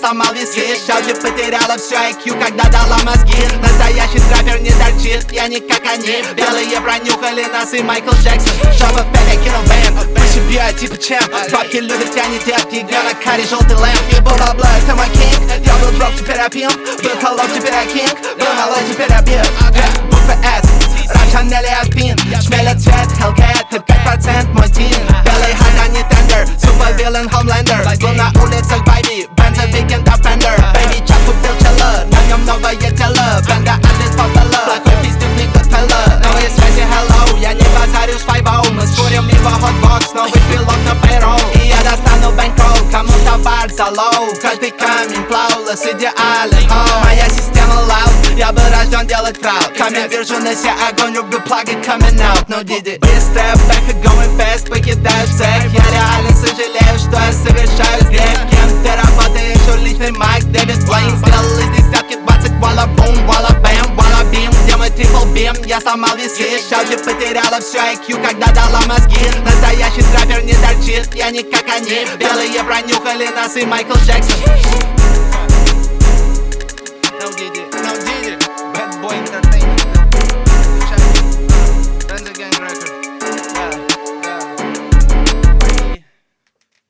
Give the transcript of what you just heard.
сломал виски. Шауди потеряла все IQ, когда дала мозги. Настоящий траппер не торчит, я не как они. Белые пронюхали нас и Майкл Джексон. Чтобы опять я кинул бэм, пусть убьет типа чем. Бабки любят, я не детки, гляна карри, желтый лэм. И был бабла, это мой кинг. Я был брок, теперь я пимп. Был холоп, теперь я кинг. Был малой, теперь я бир. Буква S, рэп Шанель и Альпин. Шмеля цвет, Hellcat, ты 5% мой тим. Белый хата не тендер, супер вилен Homelander. Был на улицах Байби, Бенза Weekend Offender. Бэйби Чак купил чело, на нем новое тело. Бенда адрес попала, плохой пиздюк не готелло. Новые связи, hello, я не базарю с файбоу. Мы скурим его hotbox, новый пилот на payroll. И я достану бэнкролл, кому товар залоу. Каждый камень плаулас идеален. Моя система loud, я был рожден делать крауд. Камень вижу на себе огонь, люблю плагать coming out. No did it. Быстрая бэха, going fast, покидаю цех. Я реально сожалею, что я совершаю грех. Кем ты работаешь, уличный Майк, Дэвид Блейн. Сделал из десятки 20, вала бум, вала бэм, вала бим. Где мой трипл бим, я сломал виски. Шауди потеряла все IQ, когда дала мозги. Настоящий траппер не торчит, я не как они. Белые пронюхали нас и Майкл Джексон. No did it.